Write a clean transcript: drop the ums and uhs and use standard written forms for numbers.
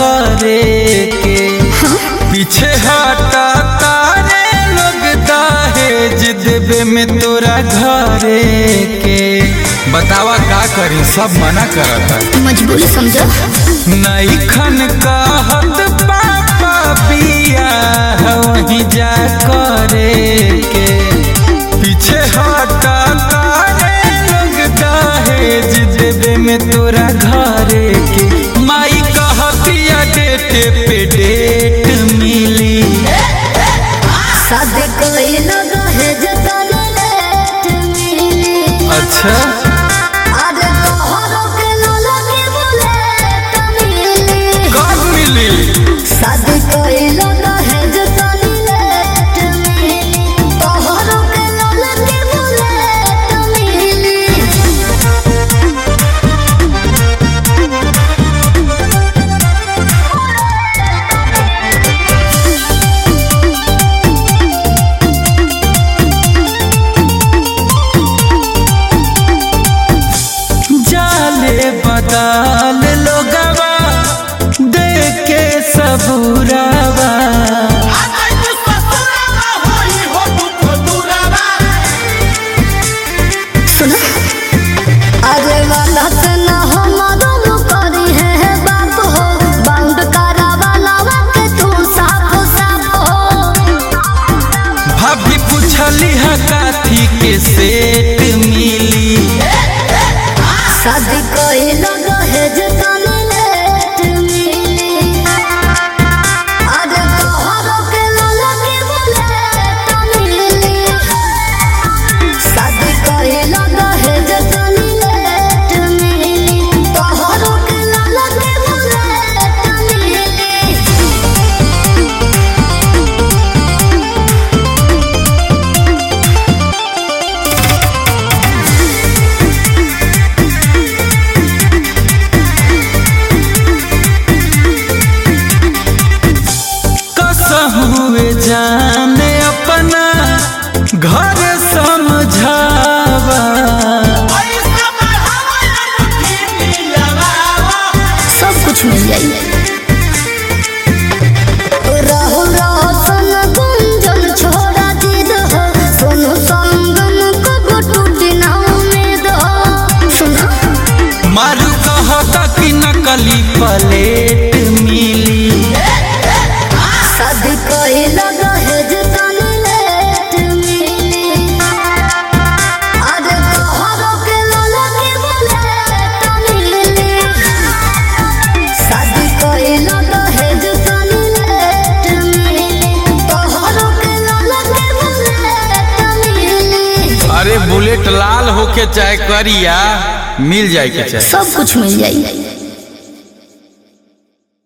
करे के पीछे हटा तारे लोग दहेज देवे में तोरा घरे के बतावा का करी सब मना करता मजबूरी समझो नहीं खन कहत पापा पिया वही जा करे के पीछे हटा तारे लोग दहेज देवे में तोरा घरे के माई कहतिया डेट पे डेट मिली शादी कोई न दहेज तने लेट मिली अच्छा अरे तोहरो के लोला के बुलेट मिली कब मिली शादी कोई न दहेज तने लेट मिली तोहरो के लोला के बुलेट मिली जाले बदल लोगवा देख के सबूरावा सुनो अरे वाला से ना हमारो करी है बाप हो बाउंड करा वाला के तू साफ साफ हो भाभी पूछली है काथी के सेट मिली शादी कोई न दहेज तने लेट मिली अरे तोहरो के लोला के बुलेट मिली शादी कोई न दहेज तने लेट मिली तोहरो के लोला के बुलेट मिली कसहुए जाने अपना घर समझावा सब कुछ मिल जाएगा राहु रोशन गुंजन छोड़ा जिद हो सोनू संगम को टूटी ना उम्मीद हो सुना मारू कहता कि नकली प्लेट मिली शादी कोई न दहेज तने लेट मिली अरे तोहरो के लोला के बुलेट मिली शादी कोई न दहेज तने लेट मिली तोहरो के लोला के बुलेट मिली अरे बुलेट लाल होके चाहे करिया मिल जाए के चाहे सब कुछ मिल जाएगा।